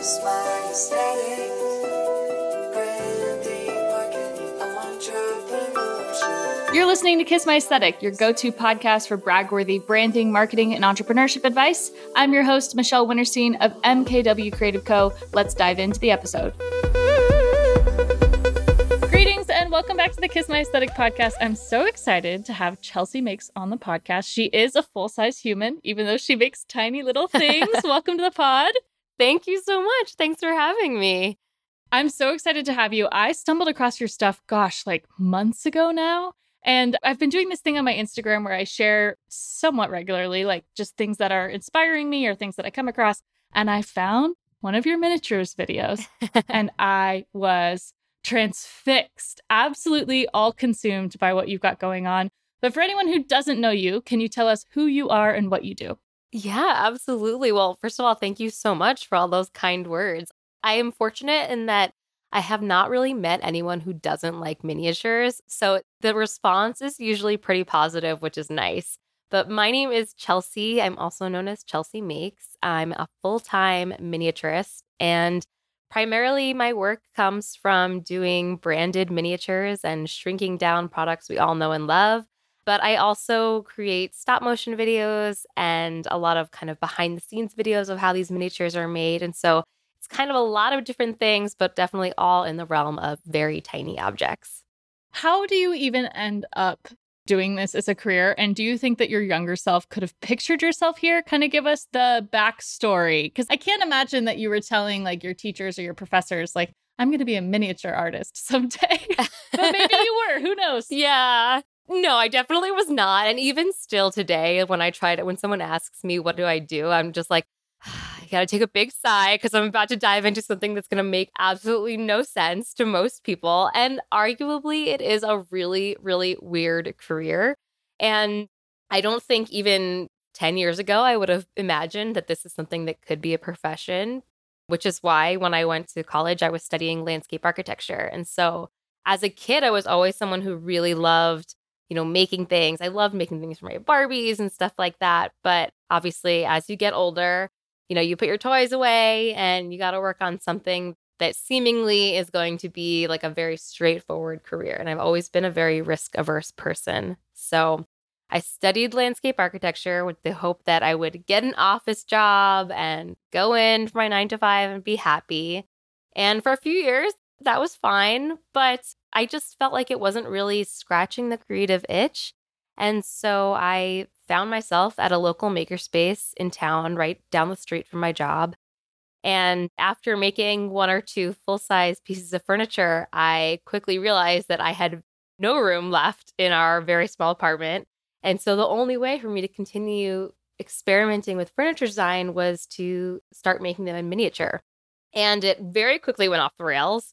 Kiss my aesthetic, branding, marketing, entrepreneurship. You're listening to Kiss My Aesthetic, your go-to podcast for brag-worthy branding, marketing, and entrepreneurship advice. I'm your host, Michelle Winterstein of MKW Creative Co. Let's dive into the episode. Greetings and welcome back to the Kiss My Aesthetic podcast. I'm so excited to have Chelsea Makes on the podcast. She is a full-size human, even though she makes tiny little things. Welcome to the pod. Thank you so much. Thanks for having me. I'm so excited to have you. I stumbled across your stuff, like months ago now. And I've been doing this thing on my Instagram where I share somewhat regularly, like just things that are inspiring me or things that I come across. And I found one of your miniatures videos and I was transfixed, absolutely all consumed by what you've got going on. But for anyone who doesn't know you, can you tell us who you are and what you do? Yeah, absolutely. Well, first of all, thank you so much for all those kind words. I am fortunate in that I have not really met anyone who doesn't like miniatures. So the response is usually pretty positive, which is nice. But my name is Chelsea. I'm also known as Chelsea Makes. I'm a full-time miniaturist, and primarily my work comes from doing branded miniatures and shrinking down products we all know and love. But I also create stop motion videos and a lot of kind of behind the scenes videos of how these miniatures are made. And so it's kind of a lot of different things, but definitely all in the realm of very tiny objects. How do you even end up doing this as a career? And do you think that your younger self could have pictured yourself here? Kind of give us the backstory. Because I can't imagine that you were telling like your teachers or your professors, like, I'm going to be a miniature artist someday. But maybe you were. Who knows? Yeah. No, I definitely was not. And even still today, when someone asks me, what do I do? I'm just like, I got to take a big sigh because I'm about to dive into something that's going to make absolutely no sense to most people. And arguably, it is a really, really weird career. And I don't think even 10 years ago, I would have imagined that this is something that could be a profession, which is why when I went to college, I was studying landscape architecture. And so as a kid, I was always someone who really loved making things. I loved making things for my Barbies and stuff like that. But obviously, as you get older, you put your toys away and you got to work on something that seemingly is going to be like a very straightforward career. And I've always been a very risk-averse person. So I studied landscape architecture with the hope that I would get an office job and go in for my 9 to 5 and be happy. And for a few years, that was fine, but I just felt like it wasn't really scratching the creative itch. And so I found myself at a local makerspace in town right down the street from my job. And after making 1 or 2 full-size pieces of furniture, I quickly realized that I had no room left in our very small apartment. And so the only way for me to continue experimenting with furniture design was to start making them in miniature. And it very quickly went off the rails.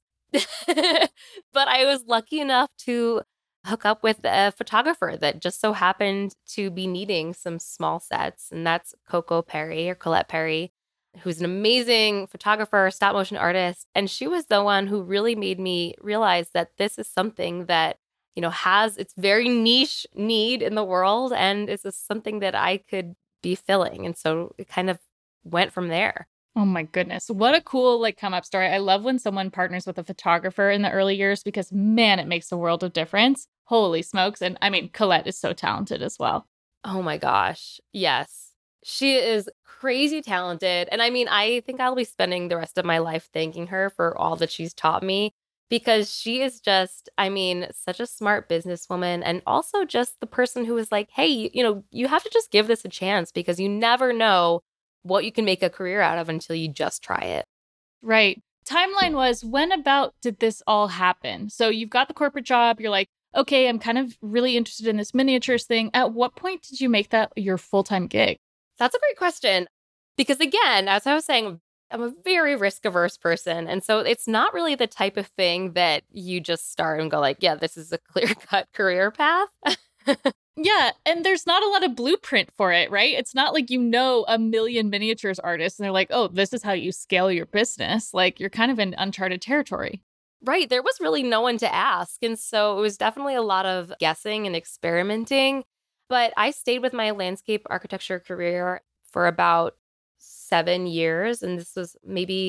But I was lucky enough to hook up with a photographer that just so happened to be needing some small sets. And that's Coco Perry or Colette Perry, who's an amazing photographer, stop motion artist. And she was the one who really made me realize that this is something that, has its very niche need in the world. And is something that I could be filling. And so it kind of went from there. Oh my goodness. What a cool come up story. I love when someone partners with a photographer in the early years because man, it makes a world of difference. Holy smokes. And I mean, Colette is so talented as well. Oh my gosh. Yes. She is crazy talented. And I mean, I think I'll be spending the rest of my life thanking her for all that she's taught me because she is just, such a smart businesswoman and also just the person who is like, hey, you have to just give this a chance because you never know what you can make a career out of until you just try it. Right. Timeline was, when about did this all happen? So you've got the corporate job. You're like, okay, I'm kind of really interested in this miniatures thing. At what point did you make that your full-time gig? That's a great question. Because again, as I was saying, I'm a very risk-averse person. And so it's not really the type of thing that you just start and go like, yeah, this is a clear-cut career path. Yeah, and there's not a lot of blueprint for it, right? It's not like a million miniatures artists and they're like, oh, this is how you scale your business. Like, you're kind of in uncharted territory. Right. There was really no one to ask. And so it was definitely a lot of guessing and experimenting. But I stayed with my landscape architecture career for about 7 years. And this was maybe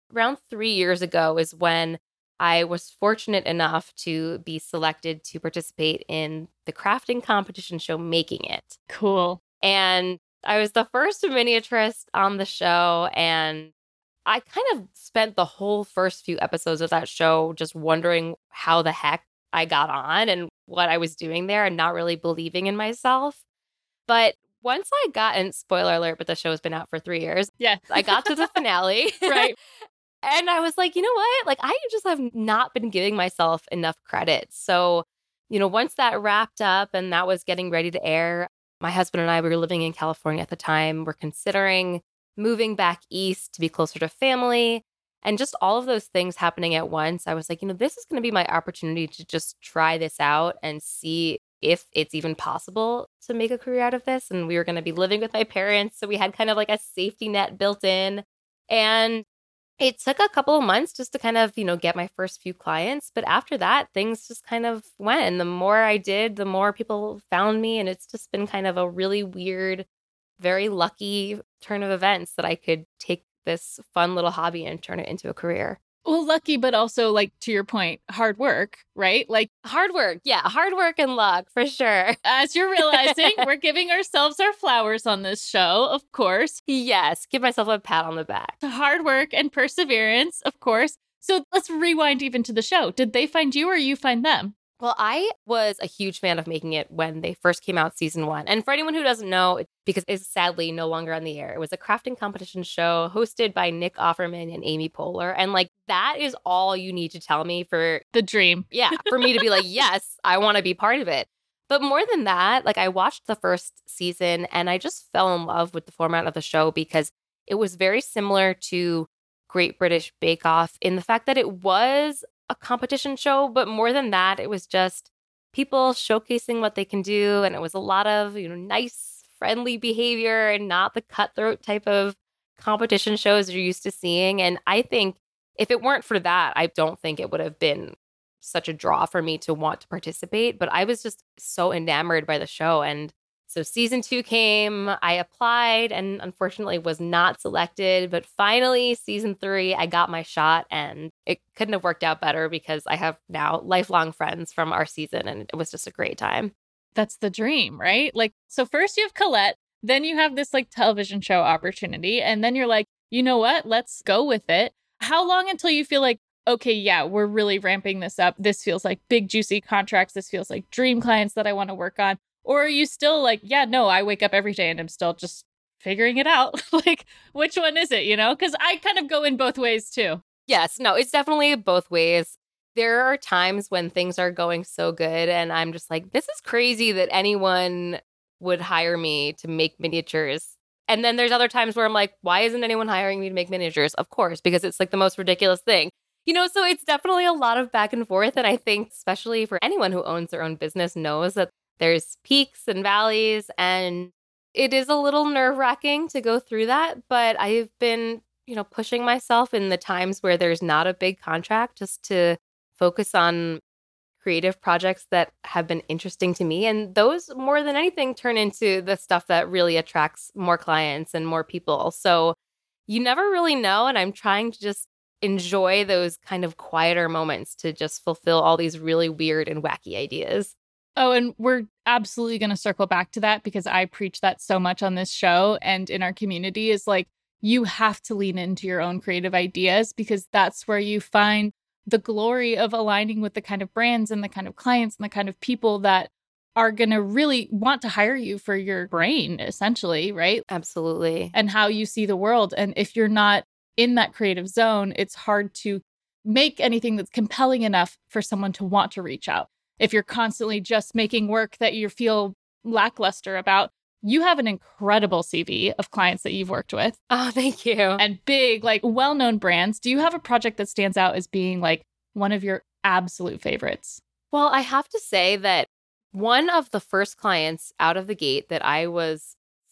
around 3 years ago is when I was fortunate enough to be selected to participate in the crafting competition show Making It. Cool. And I was the first miniaturist on the show. And I kind of spent the whole first few episodes of that show just wondering how the heck I got on and what I was doing there and not really believing in myself. But once I got, and spoiler alert, but the show's been out for 3 years, Yeah. I got to the finale. Right. And I was like, you know what? Like, I just have not been giving myself enough credit. So, once that wrapped up and that was getting ready to air, my husband and I, we were living in California at the time. We're considering moving back east to be closer to family. And just all of those things happening at once, I was like, this is going to be my opportunity to just try this out and see if it's even possible to make a career out of this. And we were going to be living with my parents. So we had kind of like a safety net built in. And it took a couple of months just to kind of, get my first few clients. But after that, things just kind of went. And the more I did, the more people found me. And it's just been kind of a really weird, very lucky turn of events that I could take this fun little hobby and turn it into a career. Well, lucky, but also, like, to your point, hard work, right? Like, hard work. Yeah, hard work and luck, for sure. As you're realizing, we're giving ourselves our flowers on this show, of course. Yes, give myself a pat on the back. Hard work and perseverance, of course. So let's rewind even to the show. Did they find you or you find them? Well, I was a huge fan of Making It when they first came out season 1. And for anyone who doesn't know, because it's sadly no longer on the air, it was a crafting competition show hosted by Nick Offerman and Amy Poehler. And like, that is all you need to tell me for the dream. Yeah, for me to be like, yes, I want to be part of it. But more than that, like, I watched the first season and I just fell in love with the format of the show because it was very similar to Great British Bake Off in the fact that it was a competition show, but more than that, it was just people showcasing what they can do. And it was a lot of, nice, friendly behavior and not the cutthroat type of competition shows you're used to seeing. And I think if it weren't for that, I don't think it would have been such a draw for me to want to participate. But I was just so enamored by the show. And so season 2 came, I applied and unfortunately was not selected. But finally, season 3, I got my shot and it couldn't have worked out better because I have now lifelong friends from our season and it was just a great time. That's the dream, right? Like, so first you have Colette, then you have this like television show opportunity. And then you're like, you know what? Let's go with it. How long until you feel like, okay, yeah, we're really ramping this up. This feels like big, juicy contracts. This feels like dream clients that I want to work on. Or are you still like, yeah, no, I wake up every day and I'm still just figuring it out? Like, which one is it, Because I kind of go in both ways too. Yes, no, it's definitely both ways. There are times when things are going so good and I'm just like, this is crazy that anyone would hire me to make miniatures. And then there's other times where I'm like, why isn't anyone hiring me to make miniatures? Of course, because it's like the most ridiculous thing. So it's definitely a lot of back and forth. And I think especially for anyone who owns their own business knows that there's peaks and valleys, and it is a little nerve-wracking to go through that. But I've been, pushing myself in the times where there's not a big contract just to focus on creative projects that have been interesting to me. And those, more than anything, turn into the stuff that really attracts more clients and more people. So you never really know. And I'm trying to just enjoy those kind of quieter moments to just fulfill all these really weird and wacky ideas. Oh, and we're absolutely going to circle back to that because I preach that so much on this show and in our community is like, you have to lean into your own creative ideas because that's where you find the glory of aligning with the kind of brands and the kind of clients and the kind of people that are going to really want to hire you for your brain, essentially, right? Absolutely. And how you see the world. And if you're not in that creative zone, it's hard to make anything that's compelling enough for someone to want to reach out. If you're constantly just making work that you feel lackluster about, you have an incredible CV of clients that you've worked with. Oh, thank you. And big, like well-known brands. Do you have a project that stands out as being like one of your absolute favorites? Well, I have to say that one of the first clients out of the gate that I was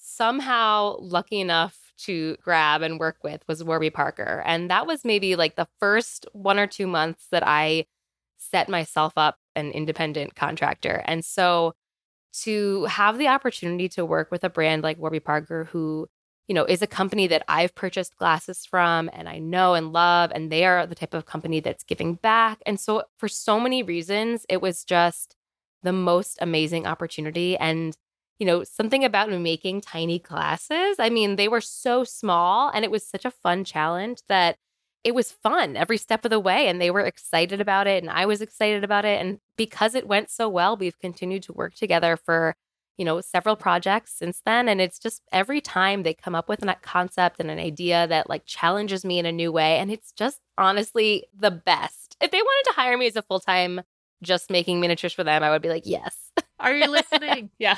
somehow lucky enough to grab and work with was Warby Parker. And that was maybe like the first 1 or 2 months that I set myself up an independent contractor. And so to have the opportunity to work with a brand like Warby Parker, who is a company that I've purchased glasses from and I know and love, and they are the type of company that's giving back. And so for so many reasons, it was just the most amazing opportunity. And, something about making tiny glasses, I mean, they were so small and it was such a fun challenge that it was fun every step of the way. And they were excited about it and I was excited about it. And because it went so well, we've continued to work together for several projects since then. And it's just every time they come up with a concept and an idea that like challenges me in a new way. And it's just honestly the best. If they wanted to hire me as a full-time just making miniatures for them, I would be like, yes. Are you listening? Yeah.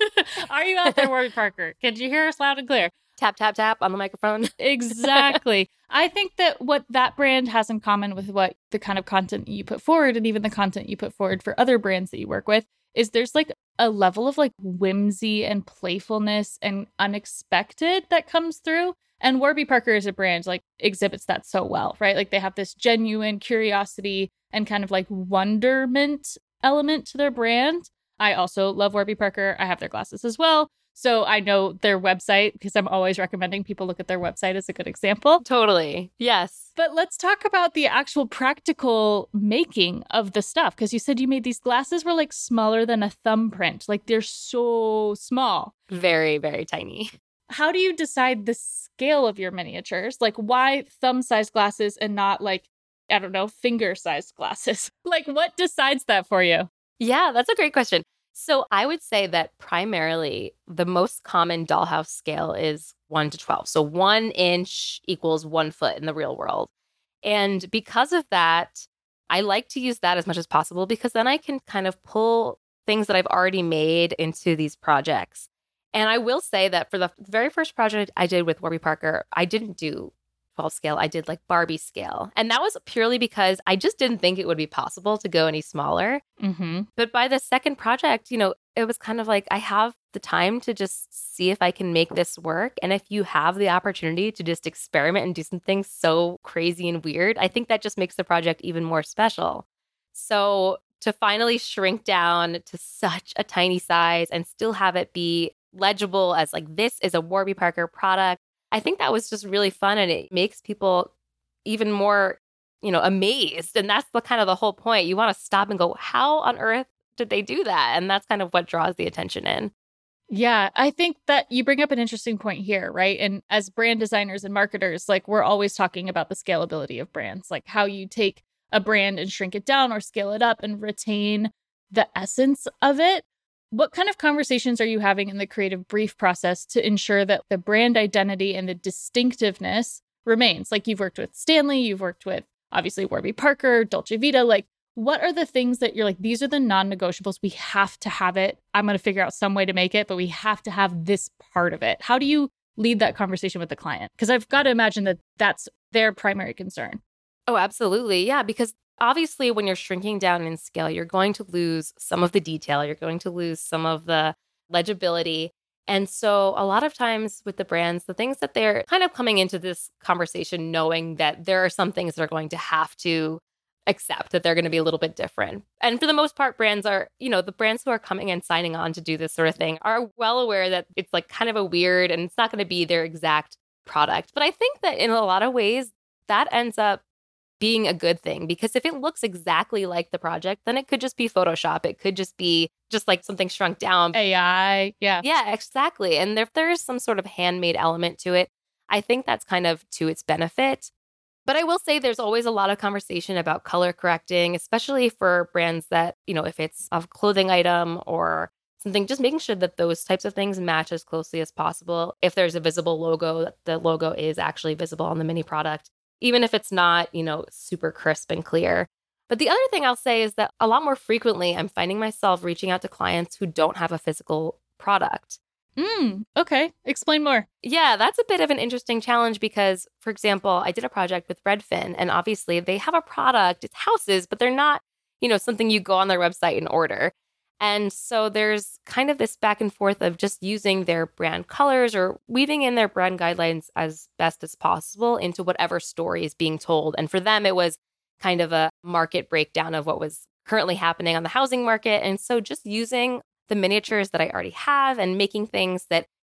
Are you out there, Warby Parker? Can you hear us loud and clear? Tap, tap, tap on the microphone. Exactly. I think that what that brand has in common with what the kind of content you put forward and even the content you put forward for other brands that you work with is there's like a level of like whimsy and playfulness and unexpected that comes through. And Warby Parker as a brand like exhibits that so well, right? Like they have this genuine curiosity and kind of like wonderment element to their brand. I also love Warby Parker. I have their glasses as well. So I know their website because I'm always recommending people look at their website as a good example. Totally. Yes. But let's talk about the actual practical making of the stuff. Because you said you made these glasses were like smaller than a thumbprint. Like they're so small. Very, very tiny. How do you decide the scale of your miniatures? Like why thumb-sized glasses and not like, I don't know, finger-sized glasses? Like what decides that for you? Yeah, that's a great question. So I would say that primarily the most common dollhouse scale is 1 to 12. So 1 inch equals 1 foot in the real world. And because of that, I like to use that as much as possible because then I can kind of pull things that I've already made into these projects. And I will say that for the very first project I did with Warby Parker, I didn't do 12 scale. I did like Barbie scale. And that was purely because I just didn't think it would be possible to go any smaller. Mm-hmm. But by the second project, it was kind of like I have the time to just see if I can make this work. And if you have the opportunity to just experiment and do something so crazy and weird, I think that just makes the project even more special. So to finally shrink down to such a tiny size and still have it be legible as like, this is a Warby Parker product, I think that was just really fun and it makes people even more, amazed. And that's the kind of the whole point. You want to stop and go, how on earth did they do that? And that's kind of what draws the attention in. Yeah, I think that you bring up an interesting point here, right? And as brand designers and marketers, like we're always talking about the scalability of brands, like how you take a brand and shrink it down or scale it up and retain the essence of it. What kind of conversations are you having in the creative brief process to ensure that the brand identity and the distinctiveness remains? Like you've worked with Stanley, you've worked with obviously Warby Parker, Dolce Vita. Like what are the things that you're like, these are the non-negotiables. We have to have it. I'm going to figure out some way to make it, but we have to have this part of it. How do you lead that conversation with the client? Because I've got to imagine that that's their primary concern. Oh, absolutely. Yeah, because obviously, when you're shrinking down in scale, you're going to lose some of the detail. You're going to lose some of the legibility. And so a lot of times with the brands, the things that they're kind of coming into this conversation knowing that there are some things they're going to have to accept, that they're going to be a little bit different. And for the most part, brands are, the brands who are coming and signing on to do this sort of thing are well aware that it's like kind of a weird and it's not going to be their exact product. But I think that in a lot of ways, that ends up being a good thing, because if it looks exactly like the project, then it could just be Photoshop. It could just be just like something shrunk down. AI. Yeah. Yeah, exactly. And if there is some sort of handmade element to it, I think that's kind of to its benefit. But I will say there's always a lot of conversation about color correcting, especially for brands that, if it's a clothing item or something, just making sure that those types of things match as closely as possible. If there's a visible logo, that the logo is actually visible on the mini product, even if it's not, super crisp and clear. But the other thing I'll say is that a lot more frequently, I'm finding myself reaching out to clients who don't have a physical product. Okay. Explain more. Yeah, that's a bit of an interesting challenge because, for example, I did a project with Redfin, and obviously they have a product, it's houses, but they're not, something you go on their website and order. And so there's kind of this back and forth of just using their brand colors or weaving in their brand guidelines as best as possible into whatever story is being told. And for them, it was kind of a market breakdown of what was currently happening on the housing market. And so just using the miniatures that I already have and making things that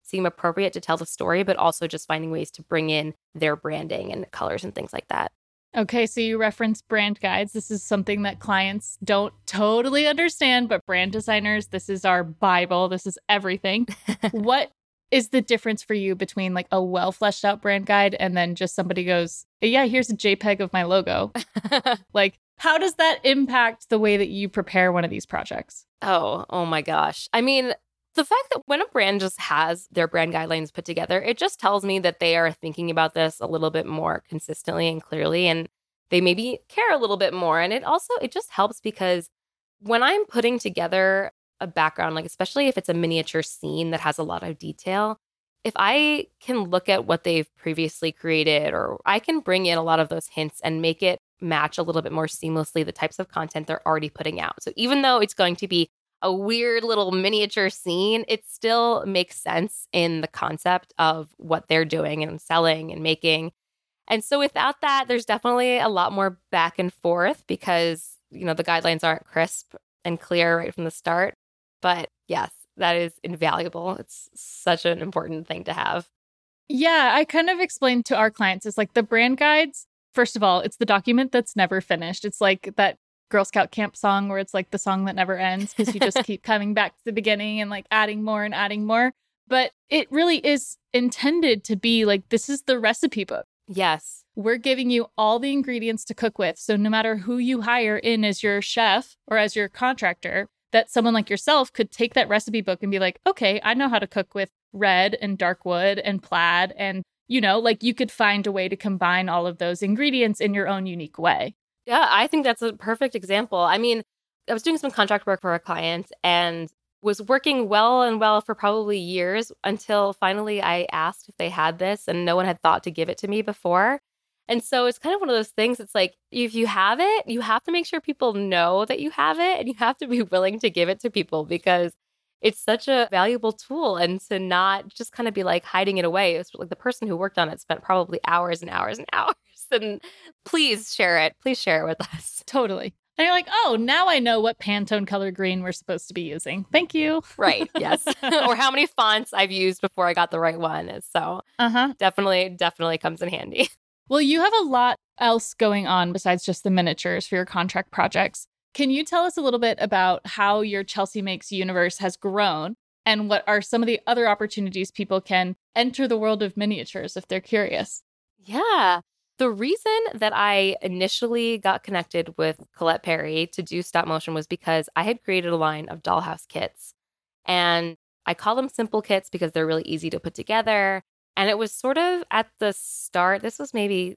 seem appropriate to tell the story, but also just finding ways to bring in their branding and colors and things like that. Okay, so you reference brand guides. This is something that clients don't totally understand, but brand designers, this is our Bible. This is everything. What is the difference for you between like a well fleshed out brand guide and then just somebody goes, yeah, here's a JPEG of my logo? Like, how does that impact the way that you prepare one of these projects? Oh my gosh. I mean, the fact that when a brand just has their brand guidelines put together, it just tells me that they are thinking about this a little bit more consistently and clearly, and they maybe care a little bit more. And it just helps because when I'm putting together a background, like especially if it's a miniature scene that has a lot of detail, if I can look at what they've previously created, or I can bring in a lot of those hints and make it match a little bit more seamlessly the types of content they're already putting out. So even though it's going to be a weird little miniature scene, it still makes sense in the concept of what they're doing and selling and making. And so without that, there's definitely a lot more back and forth because, the guidelines aren't crisp and clear right from the start. But yes, that is invaluable. It's such an important thing to have. Yeah, I kind of explained to our clients, it's like the brand guides. First of all, it's the document that's never finished. It's like that Girl Scout camp song where it's like the song that never ends because you just keep coming back to the beginning and like adding more and adding more. But it really is intended to be like, this is the recipe book. Yes. We're giving you all the ingredients to cook with. So no matter who you hire in as your chef or as your contractor, that someone like yourself could take that recipe book and be like, okay, I know how to cook with red and dark wood and plaid. And, like you could find a way to combine all of those ingredients in your own unique way. Yeah, I think that's a perfect example. I mean, I was doing some contract work for a client and was working well for probably years until finally I asked if they had this and no one had thought to give it to me before. And so it's kind of one of those things. It's like, if you have it, you have to make sure people know that you have it and you have to be willing to give it to people because it's such a valuable tool, and to not just kind of be like hiding it away. It's like the person who worked on it spent probably hours and hours and hours. And please share it. Please share it with us. Totally. And you're like, oh, now I know what Pantone color green we're supposed to be using. Thank you. Right. Yes. Or how many fonts I've used before I got the right one. So definitely comes in handy. Well, you have a lot else going on besides just the miniatures for your contract projects. Can you tell us a little bit about how your Chelsea Makes universe has grown and what are some of the other opportunities people can enter the world of miniatures if they're curious? Yeah. The reason that I initially got connected with Colette Perry to do stop motion was because I had created a line of dollhouse kits. And I call them simple kits because they're really easy to put together. And it was sort of at the start, this was maybe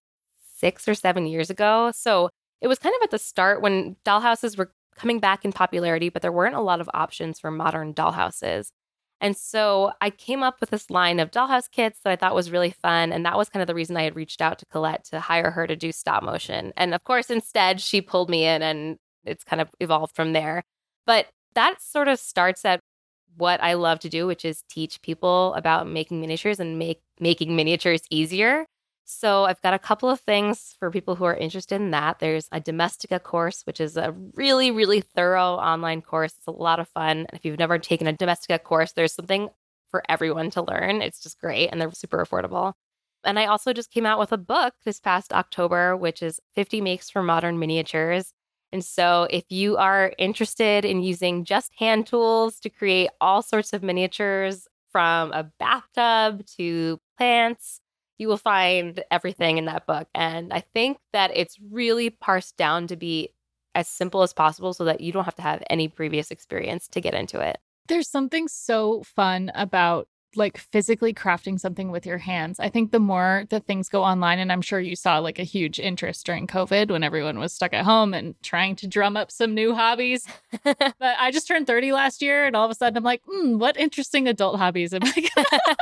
6 or 7 years ago. So it was kind of at the start when dollhouses were coming back in popularity, but there weren't a lot of options for modern dollhouses. And so I came up with this line of dollhouse kits that I thought was really fun. And that was kind of the reason I had reached out to Colette to hire her to do stop motion. And of course, instead, she pulled me in and it's kind of evolved from there. But that sort of starts at what I love to do, which is teach people about making miniatures and making miniatures easier. So I've got a couple of things for people who are interested in that. There's a Domestika course, which is a really, really thorough online course. It's a lot of fun. And if you've never taken a Domestika course, there's something for everyone to learn. It's just great. And they're super affordable. And I also just came out with a book this past October, which is 50 Makes for Modern Miniatures. And so if you are interested in using just hand tools to create all sorts of miniatures, from a bathtub to plants, you will find everything in that book. And I think that it's really parsed down to be as simple as possible so that you don't have to have any previous experience to get into it. There's something so fun about like physically crafting something with your hands. I think the more that things go online, and I'm sure you saw like a huge interest during COVID when everyone was stuck at home and trying to drum up some new hobbies. But I just turned 30 last year and all of a sudden I'm like, what interesting adult hobbies am I gonna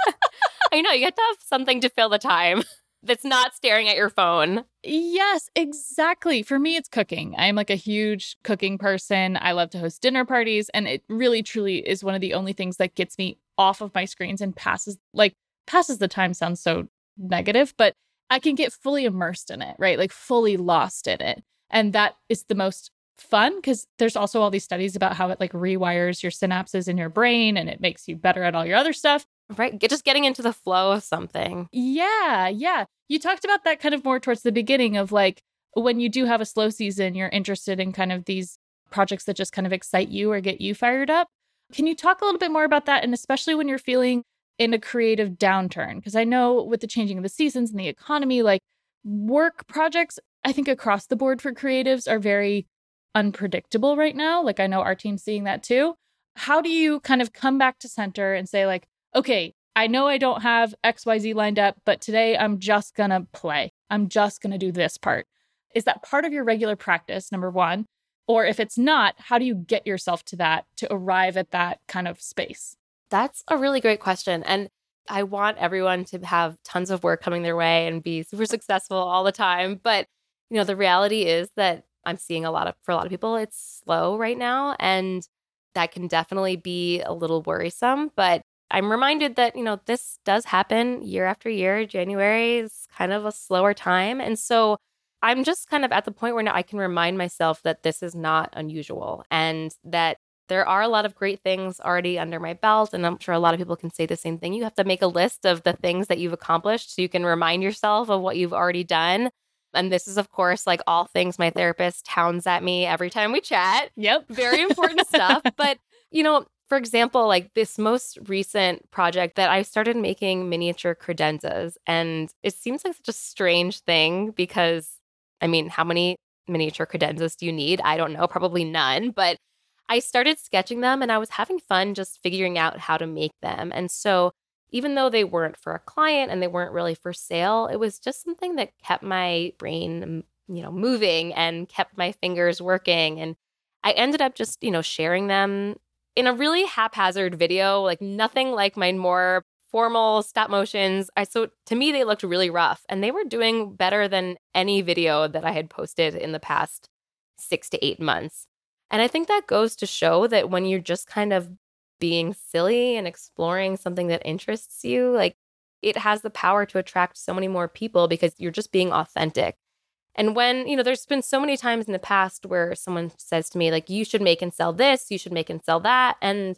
I know, you have to have something to fill the time that's not staring at your phone. Yes, exactly. For me, it's cooking. I'm like a huge cooking person. I love to host dinner parties. And it really, truly is one of the only things that gets me off of my screens and passes the time sounds so negative, but I can get fully immersed in it, right? Like fully lost in it. And that is the most fun because there's also all these studies about how it like rewires your synapses in your brain and it makes you better at all your other stuff. Right. Just getting into the flow of something. Yeah, yeah. You talked about that kind of more towards the beginning of like when you do have a slow season, you're interested in kind of these projects that just kind of excite you or get you fired up. Can you talk a little bit more about that? And especially when you're feeling in a creative downturn? Because I know with the changing of the seasons and the economy, like work projects, I think across the board for creatives are very unpredictable right now. Like I know our team's seeing that too. How do you kind of come back to center and say like, okay, I know I don't have XYZ lined up, but today I'm just going to play. I'm just going to do this part. Is that part of your regular practice, number one? Or if it's not, how do you get yourself to that, to arrive at that kind of space? That's a really great question. And I want everyone to have tons of work coming their way and be super successful all the time. But, the reality is that I'm seeing for a lot of people, it's slow right now. And that can definitely be a little worrisome. But I'm reminded that, this does happen year after year. January is kind of a slower time. And so I'm just kind of at the point where now I can remind myself that this is not unusual and that there are a lot of great things already under my belt. And I'm sure a lot of people can say the same thing. You have to make a list of the things that you've accomplished so you can remind yourself of what you've already done. And this is, of course, like all things my therapist hounds at me every time we chat. Yep. Very important stuff. But, for example, like this most recent project that I started making miniature credenzas. And it seems like such a strange thing because, how many miniature credenzas do you need? I don't know, probably none. But I started sketching them and I was having fun just figuring out how to make them. And so even though they weren't for a client and they weren't really for sale, it was just something that kept my brain, moving and kept my fingers working. And I ended up just, sharing them in a really haphazard video, like nothing like my more formal stop motions. So to me, they looked really rough and they were doing better than any video that I had posted in the past 6 to 8 months. And I think that goes to show that when you're just kind of being silly and exploring something that interests you, like it has the power to attract so many more people because you're just being authentic. And when, there's been so many times in the past where someone says to me, like, you should make and sell this, you should make and sell that. And,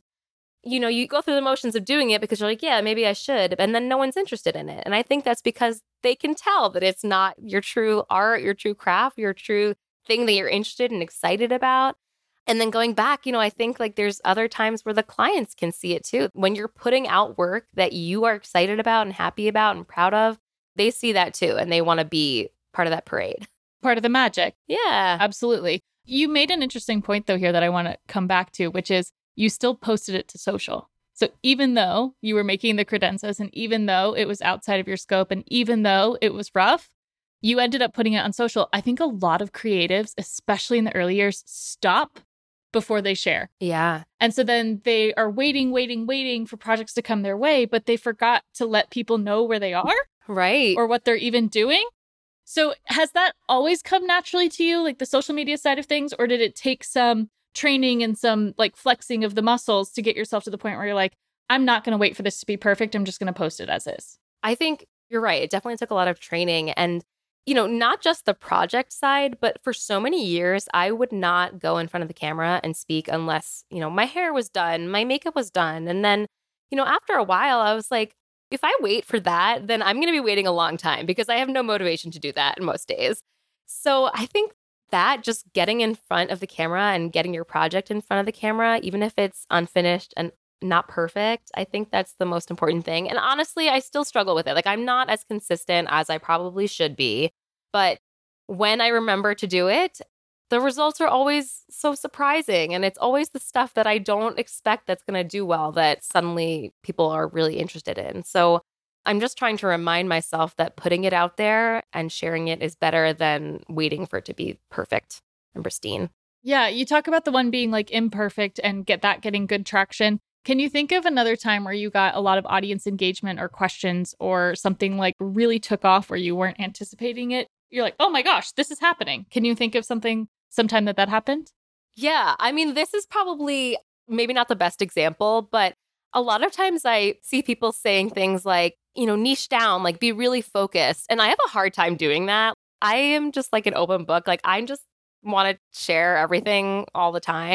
you go through the motions of doing it because you're like, yeah, maybe I should. And then no one's interested in it. And I think that's because they can tell that it's not your true art, your true craft, your true thing that you're interested and excited about. And then going back, I think like there's other times where the clients can see it too. When you're putting out work that you are excited about and happy about and proud of, they see that too. And they want to be part of that parade. Part of the magic. Yeah. Absolutely. You made an interesting point though here that I want to come back to, which is you still posted it to social. So even though you were making the credenzas and even though it was outside of your scope and even though it was rough, you ended up putting it on social. I think a lot of creatives, especially in the early years, stop before they share. Yeah. And so then they are waiting for projects to come their way, but they forgot to let people know where they are. Right. Or what they're even doing. So has that always come naturally to you, like the social media side of things? Or did it take some training and some like flexing of the muscles to get yourself to the point where you're like, I'm not going to wait for this to be perfect. I'm just going to post it as is? I think you're right. It definitely took a lot of training and not just the project side, but for so many years, I would not go in front of the camera and speak unless, my hair was done, my makeup was done. And then, after a while, I was like, if I wait for that, then I'm going to be waiting a long time because I have no motivation to do that most days. So I think that just getting in front of the camera and getting your project in front of the camera, even if it's unfinished and not perfect, I think that's the most important thing. And honestly, I still struggle with it. Like I'm not as consistent as I probably should be. But when I remember to do it, the results are always so surprising. And it's always the stuff that I don't expect that's going to do well that suddenly people are really interested in. So I'm just trying to remind myself that putting it out there and sharing it is better than waiting for it to be perfect and pristine. Yeah, you talk about the one being like imperfect and getting good traction. Can you think of another time where you got a lot of audience engagement or questions or something like really took off where you weren't anticipating it? You're like, oh my gosh, this is happening. Can you think of sometime that happened? Yeah. This is probably maybe not the best example, but a lot of times I see people saying things like, niche down, like be really focused. And I have a hard time doing that. I am just like an open book. Like I just want to share everything all the time.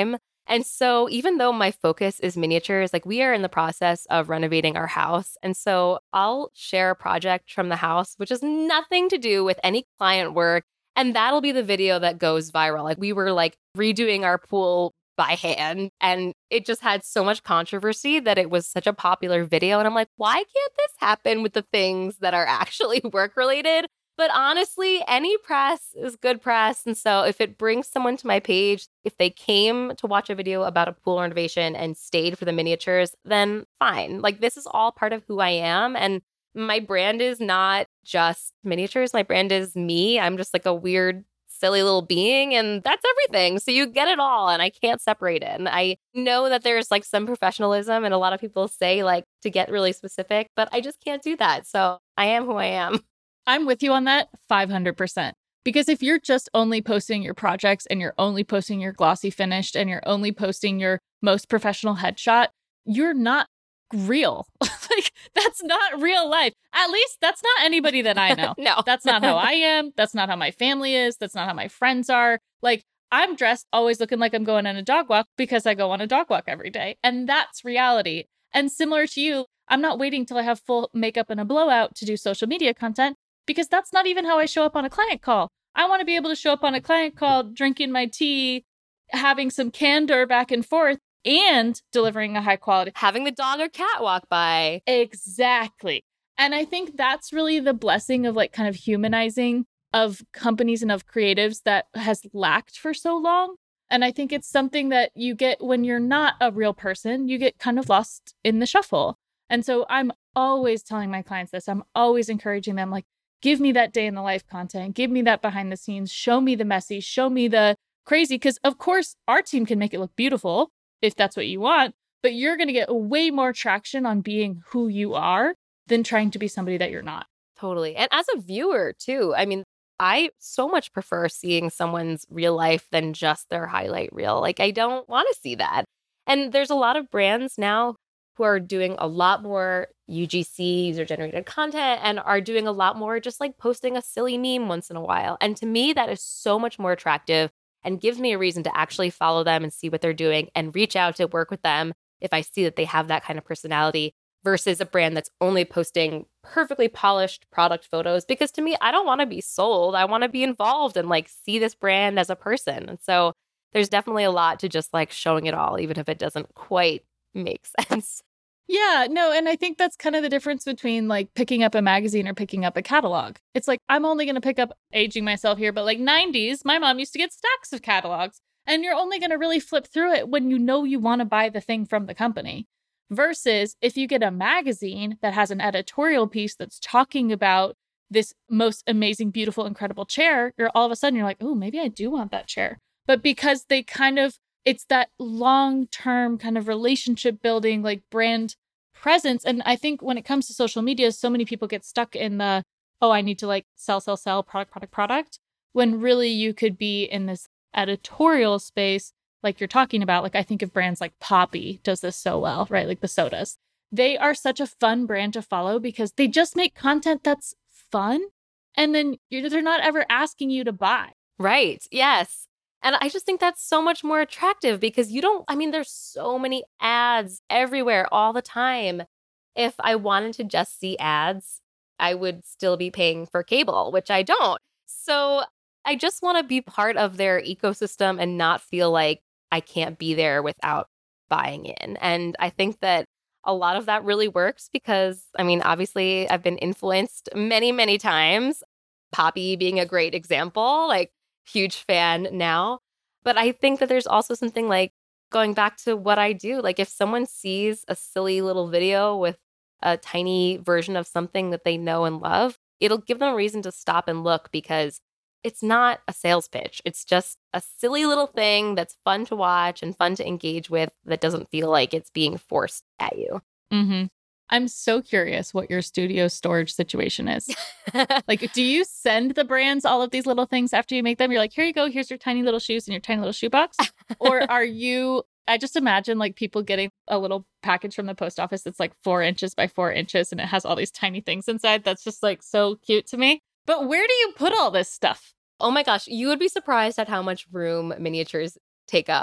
And so even though my focus is miniatures, like we are in the process of renovating our house. And so I'll share a project from the house, which has nothing to do with any client work. And that'll be the video that goes viral. Like we were like redoing our pool by hand, and it just had so much controversy that it was such a popular video. And I'm like, why can't this happen with the things that are actually work related? But honestly, any press is good press. And so if it brings someone to my page, if they came to watch a video about a pool renovation and stayed for the miniatures, then fine. Like this is all part of who I am. And my brand is not just miniatures. My brand is me. I'm just like a weird, silly little being, and that's everything. So you get it all, and I can't separate it. And I know that there's like some professionalism, and a lot of people say like to get really specific, but I just can't do that. So I am who I am. I'm with you on that 500%. Because if you're just only posting your projects and you're only posting your glossy finished and you're only posting your most professional headshot, you're not real. Like that's not real life. At least that's not anybody that I know. No. That's not how I am. That's not how my family is. That's not how my friends are. Like I'm dressed always looking like I'm going on a dog walk because I go on a dog walk every day. And that's reality. And similar to you, I'm not waiting till I have full makeup and a blowout to do social media content, because that's not even how I show up on a client call. I want to be able to show up on a client call, drinking my tea, having some candor back and forth, and delivering a high quality. Having the dog or cat walk by. Exactly. And I think that's really the blessing of like kind of humanizing of companies and of creatives that has lacked for so long. And I think it's something that you get when you're not a real person, you get kind of lost in the shuffle. And so I'm always telling my clients this. I'm always encouraging them, like, give me that day in the life content. Give me that behind the scenes. Show me the messy. Show me the crazy. Because of course, our team can make it look beautiful if that's what you want. But you're going to get way more traction on being who you are than trying to be somebody that you're not. Totally. And as a viewer too, I mean, I so much prefer seeing someone's real life than just their highlight reel. Like I don't want to see that. And there's a lot of brands now who are doing a lot more UGC, user-generated content, and are doing a lot more just like posting a silly meme once in a while. And to me, that is so much more attractive and gives me a reason to actually follow them and see what they're doing and reach out to work with them if I see that they have that kind of personality versus a brand that's only posting perfectly polished product photos. Because to me, I don't want to be sold. I want to be involved and like see this brand as a person. And so there's definitely a lot to just like showing it all, even if it doesn't quite make sense. Yeah, no, and I think that's kind of the difference between like picking up a magazine or picking up a catalog. It's like, I'm only going to pick up, aging myself here, but like 90s, my mom used to get stacks of catalogs, and you're only going to really flip through it when you know you want to buy the thing from the company. Versus if you get a magazine that has an editorial piece that's talking about this most amazing, beautiful, incredible chair, you're all of a sudden you're like, oh, maybe I do want that chair. But because they kind of, it's that long-term kind of relationship building, like brand presence. And I think when it comes to social media, so many people get stuck in the, oh, I need to like sell, product, when really you could be in this editorial space like you're talking about. Like I think of brands like Poppi does this so well, right? Like the sodas. They are such a fun brand to follow because they just make content that's fun. And then they're not ever asking you to buy. Right. Yes. And I just think that's so much more attractive because there's so many ads everywhere all the time. If I wanted to just see ads, I would still be paying for cable, which I don't. So I just want to be part of their ecosystem and not feel like I can't be there without buying in. And I think that a lot of that really works because, obviously I've been influenced many, many times. Poppi being a great example, like huge fan now. But I think that there's also something like going back to what I do. Like if someone sees a silly little video with a tiny version of something that they know and love, it'll give them a reason to stop and look because it's not a sales pitch. It's just a silly little thing that's fun to watch and fun to engage with that doesn't feel like it's being forced at you. Mm-hmm. I'm so curious what your studio storage situation is. Like, do you send the brands all of these little things after you make them? You're like, here you go. Here's your tiny little shoes in your tiny little shoebox. Or are you, I just imagine like people getting a little package from the post office that's like 4 inches by 4 inches and it has all these tiny things inside. That's just like so cute to me. But where do you put all this stuff? Oh my gosh, you would be surprised at how much room miniatures take up.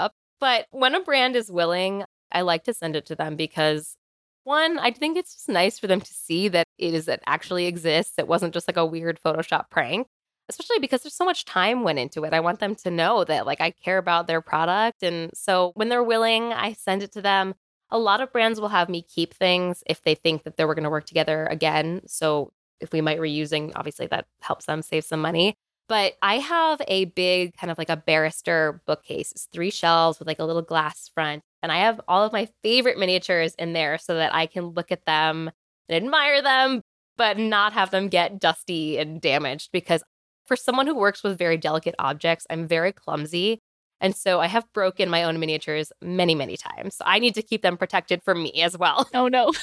But when a brand is willing, I like to send it to them because one, I think it's just nice for them to see that it actually exists. It wasn't just like a weird Photoshop prank, especially because there's so much time went into it. I want them to know that like I care about their product. And so when they're willing, I send it to them. A lot of brands will have me keep things if they think that we're going to work together again. So if we might reusing, obviously that helps them save some money. But I have a big kind of like a barrister bookcase. It's 3 shelves with like a little glass front. And I have all of my favorite miniatures in there so that I can look at them and admire them, but not have them get dusty and damaged. Because for someone who works with very delicate objects, I'm very clumsy. And so I have broken my own miniatures many, many times. So I need to keep them protected from me as well. Oh, no.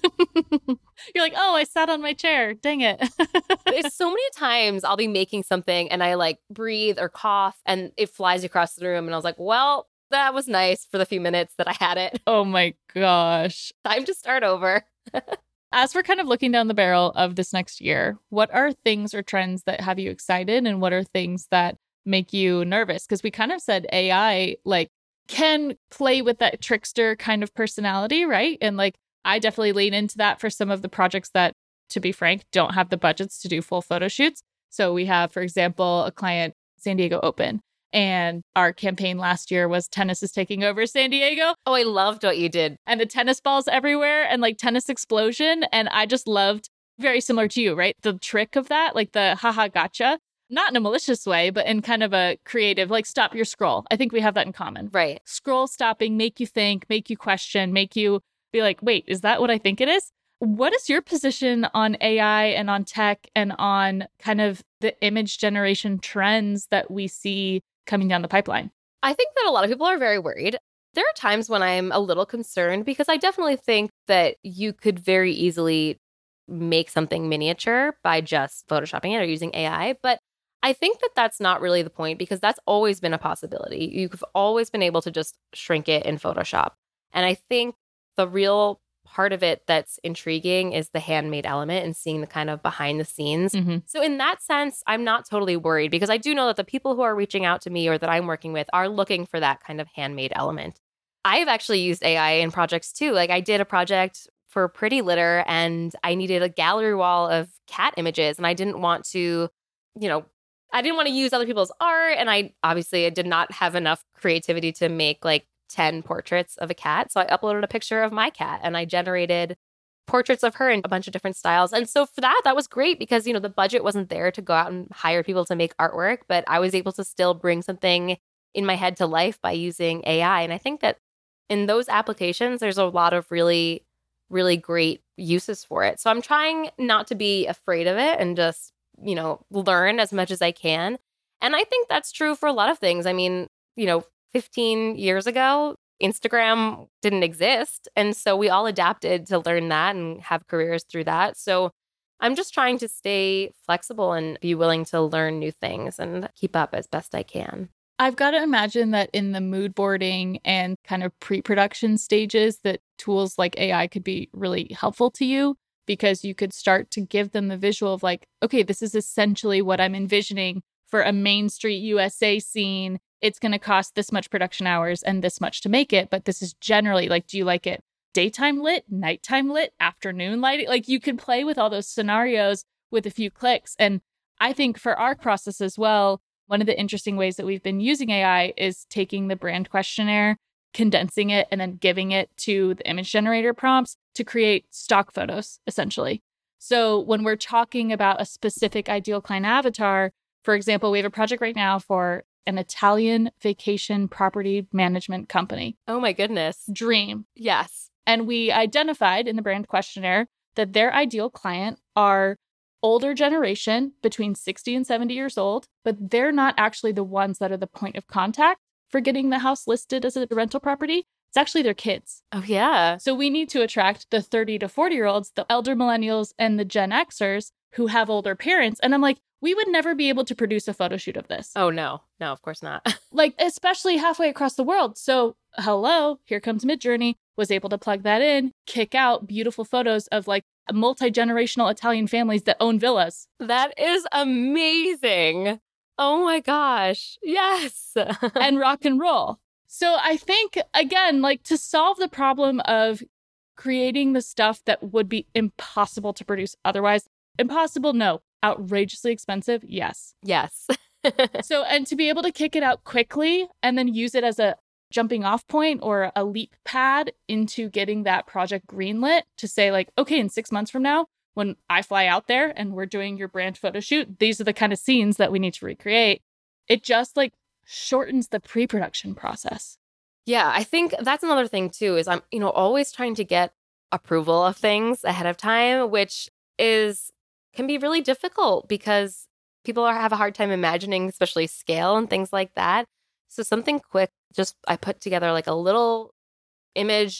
You're like, oh, I sat on my chair. Dang it. There's so many times I'll be making something and I like breathe or cough and it flies across the room. And I was like, well, that was nice for the few minutes that I had it. Oh, my gosh. Time to start over. As we're kind of looking down the barrel of this next year, what are things or trends that have you excited? And what are things that make you nervous? Because we kind of said AI like can play with that trickster kind of personality, right? And like I definitely lean into that for some of the projects that, to be frank, don't have the budgets to do full photo shoots. So we have, for example, a client, San Diego Open. And our campaign last year was tennis is taking over San Diego. Oh, I loved what you did. And the tennis balls everywhere and like tennis explosion. And I just loved, very similar to you, right? The trick of that, like the haha gotcha, not in a malicious way, but in kind of a creative, like stop your scroll. I think we have that in common. Right. Scroll stopping, make you think, make you question, make you be like, wait, is that what I think it is? What is your position on AI and on tech and on kind of the image generation trends that we see coming down the pipeline? I think that a lot of people are very worried. There are times when I'm a little concerned because I definitely think that you could very easily make something miniature by just photoshopping it or using AI. But I think that that's not really the point because that's always been a possibility. You've always been able to just shrink it in Photoshop. And I think the real part of it that's intriguing is the handmade element and seeing the kind of behind the scenes. Mm-hmm. So in that sense, I'm not totally worried because I do know that the people who are reaching out to me or that I'm working with are looking for that kind of handmade element. I've actually used AI in projects too. Like I did a project for Pretty Litter and I needed a gallery wall of cat images and I didn't want to, I didn't want to use other people's art. And I did not have enough creativity to make like 10 portraits of a cat. So I uploaded a picture of my cat and I generated portraits of her in a bunch of different styles. And so for that was great because, the budget wasn't there to go out and hire people to make artwork, but I was able to still bring something in my head to life by using AI. And I think that in those applications, there's a lot of really, really great uses for it. So I'm trying not to be afraid of it and just, learn as much as I can. And I think that's true for a lot of things. I mean, 15 years ago, Instagram didn't exist. And so we all adapted to learn that and have careers through that. So I'm just trying to stay flexible and be willing to learn new things and keep up as best I can. I've got to imagine that in the mood boarding and kind of pre-production stages, that tools like AI could be really helpful to you because you could start to give them the visual of like, okay, this is essentially what I'm envisioning for a Main Street USA scene. It's going to cost this much production hours and this much to make it. But this is generally like, do you like it daytime lit, nighttime lit, afternoon lighting? Like you can play with all those scenarios with a few clicks. And I think for our process as well, one of the interesting ways that we've been using AI is taking the brand questionnaire, condensing it, and then giving it to the image generator prompts to create stock photos, essentially. So when we're talking about a specific ideal client avatar, for example, we have a project right now for an Italian vacation property management company. Oh my goodness. Dream. Yes. And we identified in the brand questionnaire that their ideal client are older generation between 60 and 70 years old, but they're not actually the ones that are the point of contact for getting the house listed as a rental property. It's actually their kids. Oh, yeah. So we need to attract the 30 to 40-year-olds, the elder millennials, and the Gen Xers who have older parents. And I'm like, we would never be able to produce a photo shoot of this. Oh, no. No, of course not. Like, especially halfway across the world. So, hello, here comes Midjourney, was able to plug that in, kick out beautiful photos of like multi-generational Italian families that own villas. That is amazing. Oh my gosh. Yes. And rock and roll. So I think, again, like to solve the problem of creating the stuff that would be impossible to produce otherwise. Impossible, no. Outrageously expensive, yes. Yes. So, and to be able to kick it out quickly and then use it as a jumping off point or a leap pad into getting that project greenlit to say like, okay, in 6 months from now, when I fly out there and we're doing your brand photo shoot, these are the kind of scenes that we need to recreate. It just like shortens the pre-production process. Yeah, I think that's another thing too, is I'm, always trying to get approval of things ahead of time, which can be really difficult because people have a hard time imagining, especially scale and things like that. So something quick, I put together like a little image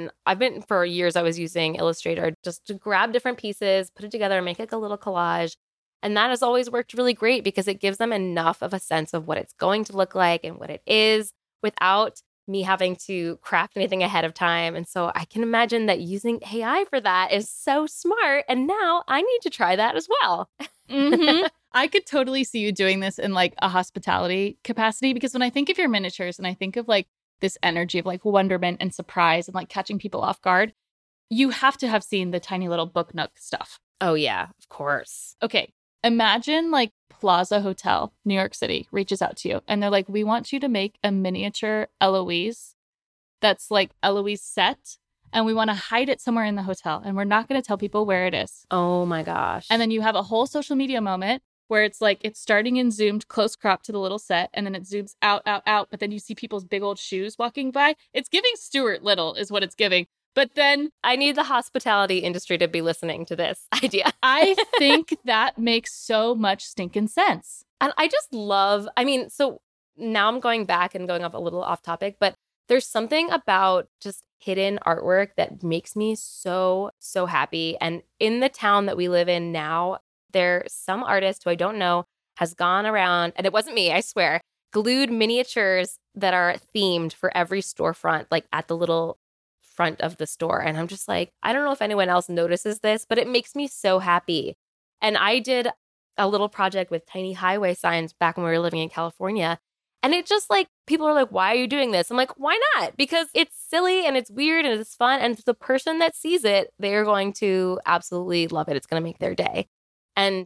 for years, I was using Illustrator just to grab different pieces, put it together, make like a little collage. And that has always worked really great because it gives them enough of a sense of what it's going to look like and what it is without me having to craft anything ahead of time. And so I can imagine that using AI for that is so smart. And now I need to try that as well. Mm-hmm. I could totally see you doing this in like a hospitality capacity, because when I think of your miniatures and I think of like this energy of like wonderment and surprise and like catching people off guard, you have to have seen the tiny little Book Nook stuff. Oh, yeah, of course. Okay. Imagine like Plaza Hotel, New York City, reaches out to you and they're like, we want you to make a miniature Eloise that's like Eloise set. And we want to hide it somewhere in the hotel. And we're not going to tell people where it is. Oh my gosh. And then you have a whole social media moment where it's like it's starting in zoomed close crop to the little set. And then it zooms out. But then you see people's big old shoes walking by. It's giving Stuart Little is what it's giving. But then I need the hospitality industry to be listening to this idea. I think that makes so much stinking sense. And I just love, so now I'm going back and going off a little off topic, but there's something about just hidden artwork that makes me so, so happy. And in the town that we live in now, there's some artist who I don't know has gone around, and it wasn't me, I swear, glued miniatures that are themed for every storefront, like at the little front of the store. And I'm just like, I don't know if anyone else notices this, but it makes me so happy. And I did a little project with tiny highway signs back when we were living in California. And it just like, people are like, why are you doing this? I'm like, why not? Because it's silly and it's weird and it's fun. And the person that sees it, they're going to absolutely love it. It's going to make their day. And,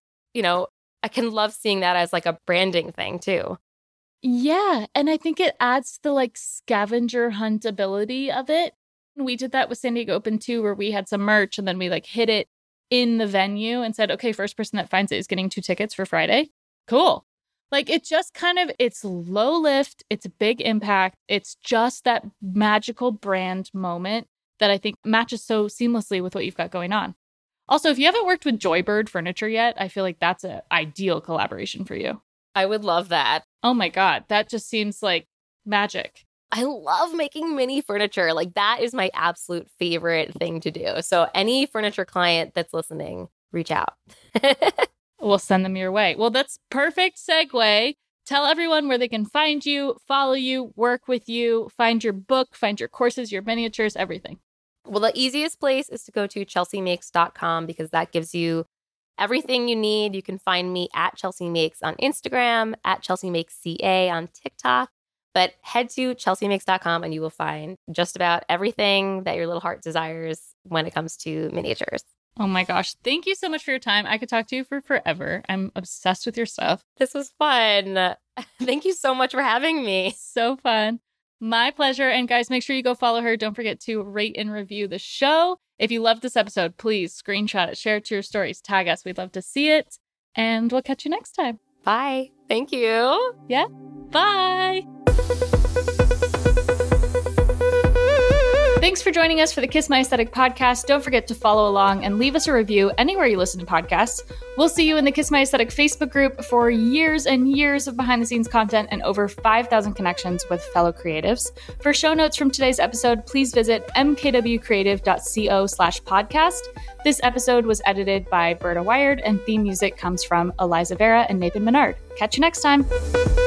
I can love seeing that as like a branding thing too. Yeah. And I think it adds to the like scavenger hunt ability of it. We did that with San Diego Open too, where we had some merch and then we like hid it in the venue and said, okay, first person that finds it is getting 2 tickets for Friday. Cool. Like it just it's low lift, it's a big impact. It's just that magical brand moment that I think matches so seamlessly with what you've got going on. Also, if you haven't worked with Joybird Furniture yet, I feel like that's an ideal collaboration for you. I would love that. Oh my God, that just seems like magic. I love making mini furniture. Like that is my absolute favorite thing to do. So any furniture client that's listening, reach out. We'll send them your way. Well, that's perfect segue. Tell everyone where they can find you, follow you, work with you, find your book, find your courses, your miniatures, everything. Well, the easiest place is to go to chelseamakes.com because that gives you everything you need. You can find me at Chelsea Makes on Instagram, at Chelsea Makes CA on TikTok. But head to chelseamakes.com and you will find just about everything that your little heart desires when it comes to miniatures. Oh my gosh. Thank you so much for your time. I could talk to you for forever. I'm obsessed with your stuff. This was fun. Thank you so much for having me. So fun. My pleasure. And guys, make sure you go follow her. Don't forget to rate and review the show. If you loved this episode, please screenshot it, share it to your stories, tag us. We'd love to see it. And we'll catch you next time. Bye. Thank you. Yeah. Bye. Thanks for joining us for the Kiss My Aesthetic podcast. Don't forget to follow along and leave us a review anywhere you listen to podcasts. We'll see you in the Kiss My Aesthetic Facebook group for years and years of behind the scenes content and over 5,000 connections with fellow creatives. For show notes from today's episode, please visit mkwcreative.co/podcast. This episode was edited by Berta Wired and theme music comes from Eliza Vera and Nathan Menard. Catch you next time.